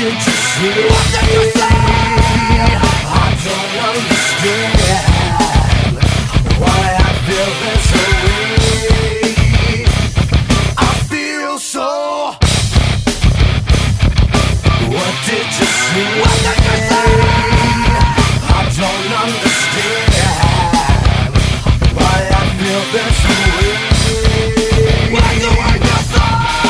did you say? What did you say? I don't understand why I feel this way. I feel so. What did you say? What did you say? I don't understand why I feel this way. Why do I feel so?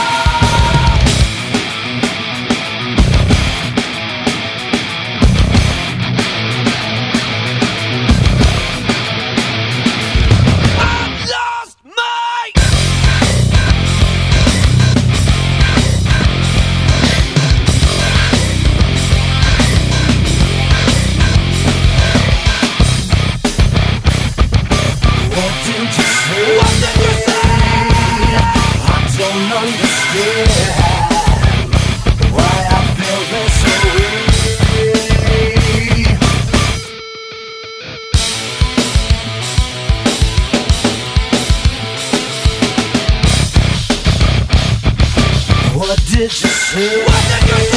What did you say? I don't understand why I feel this way. What did you say?